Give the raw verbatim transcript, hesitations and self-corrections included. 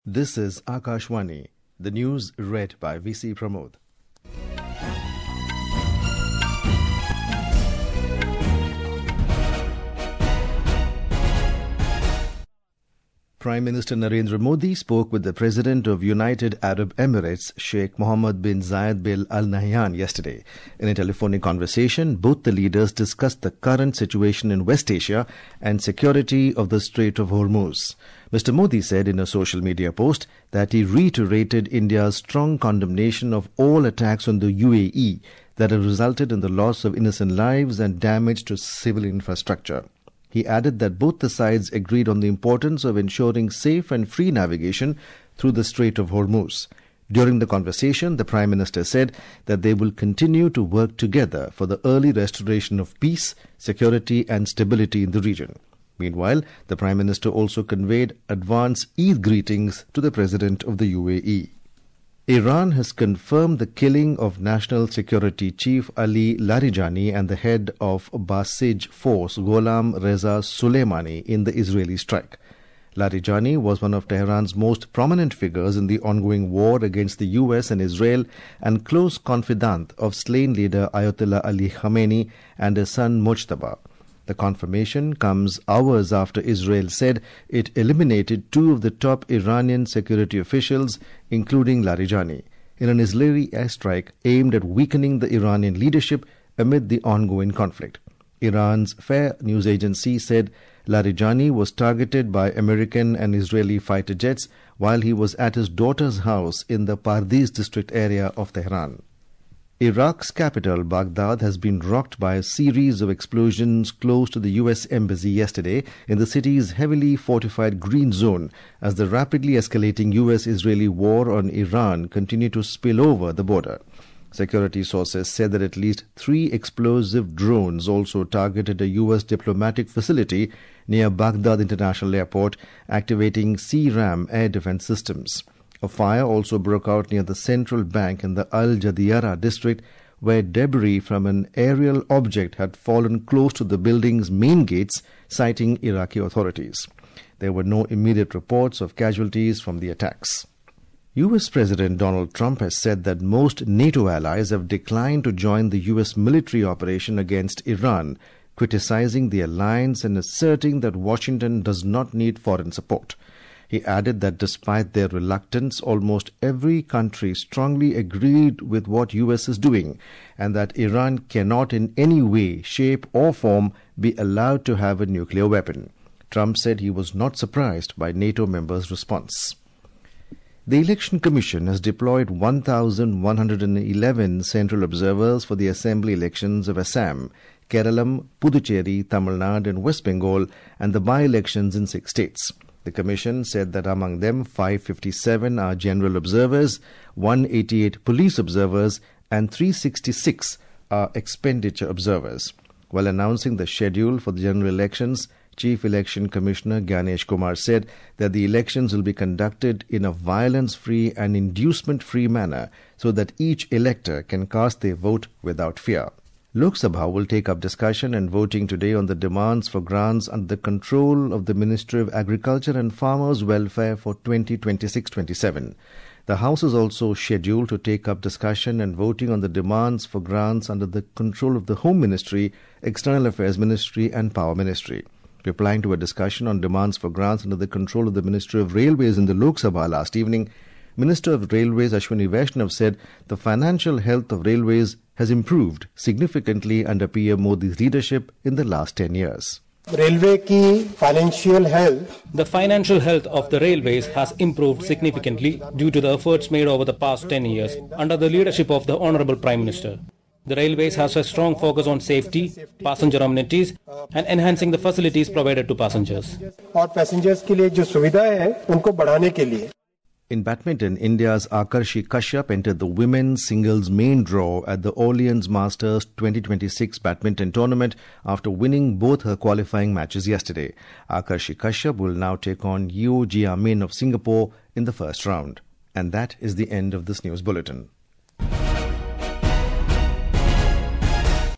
This is Akashwani, the news read by V C Pramod. Prime Minister Narendra Modi spoke with the President of United Arab Emirates, Sheikh Mohammed bin Zayed bin Al Nahyan, yesterday. In a telephonic conversation, both the leaders discussed the current situation in West Asia and security of the Strait of Hormuz. Mister Modi said in a social media post that he reiterated India's strong condemnation of all attacks on the U A E that have resulted in the loss of innocent lives and damage to civil infrastructure. He added that both the sides agreed on the importance of ensuring safe and free navigation through the Strait of Hormuz. During the conversation, the Prime Minister said that they will continue to work together for the early restoration of peace, security and stability in the region. Meanwhile, the Prime Minister also conveyed advance Eid greetings to the President of the U A E. Iran has confirmed the killing of National Security Chief Ali Larijani and the head of Basij Force Gholam Reza Soleimani in the Israeli strike. Larijani was one of Tehran's most prominent figures in the ongoing war against the U S and Israel and close confidant of slain leader Ayatollah Ali Khamenei and his son Mojtaba. The confirmation comes hours after Israel said it eliminated two of the top Iranian security officials, including Larijani, in an Israeli airstrike aimed at weakening the Iranian leadership amid the ongoing conflict. Iran's Fair News Agency said Larijani was targeted by American and Israeli fighter jets while he was at his daughter's house in the Pardes district area of Tehran. Iraq's capital, Baghdad, has been rocked by a series of explosions close to the U S embassy yesterday in the city's heavily fortified green zone as the rapidly escalating U S-Israeli war on Iran continued to spill over the border. Security sources said that at least three explosive drones also targeted a U S diplomatic facility near Baghdad International Airport, activating C RAM air defense systems. A fire also broke out near the central bank in the Al Jadiyara district, where debris from an aerial object had fallen close to the building's main gates, citing Iraqi authorities. There were no immediate reports of casualties from the attacks. U S President Donald Trump has said that most NATO allies have declined to join the U S military operation against Iran, criticizing the alliance and asserting that Washington does not need foreign support. He added that despite their reluctance, almost every country strongly agreed with what U S is doing and that Iran cannot in any way, shape or form be allowed to have a nuclear weapon. Trump said he was not surprised by NATO members' response. The Election Commission has deployed one thousand one hundred eleven central observers for the assembly elections of Assam, Kerala, Puducherry, Tamil Nadu and West Bengal and the by-elections in six states. The Commission said that among them five hundred fifty-seven are general observers, one hundred eighty-eight police observers and three hundred sixty-six are expenditure observers. While announcing the schedule for the general elections, Chief Election Commissioner Ganesh Kumar said that the elections will be conducted in a violence-free and inducement-free manner so that each elector can cast their vote without fear. Lok Sabha will take up discussion and voting today on the demands for grants under the control of the Ministry of Agriculture and Farmers' Welfare for twenty twenty-six twenty-seven. The House is also scheduled to take up discussion and voting on the demands for grants under the control of the Home Ministry, External Affairs Ministry and Power Ministry. Replying to a discussion on demands for grants under the control of the Ministry of Railways in the Lok Sabha last evening, Minister of Railways Ashwini Vaishnav said the financial health of railways has improved significantly under P M Modi's leadership in the last ten years. Railway ki financial health. The financial health of the railways has improved significantly due to the efforts made over the past ten years under the leadership of the Honorable Prime Minister. The railways has a strong focus on safety, passenger amenities and enhancing the facilities provided to passengers. और passengers के लिए जो सुविधाएं हैं उनको बढ़ाने के लिए. In badminton, India's Akarshi Kashyap entered the women's singles main draw at the Orleans Masters twenty twenty-six badminton tournament after winning both her qualifying matches yesterday. Akarshi Kashyap will now take on Yeo Jia Min of Singapore in the first round. And that is the end of this news bulletin.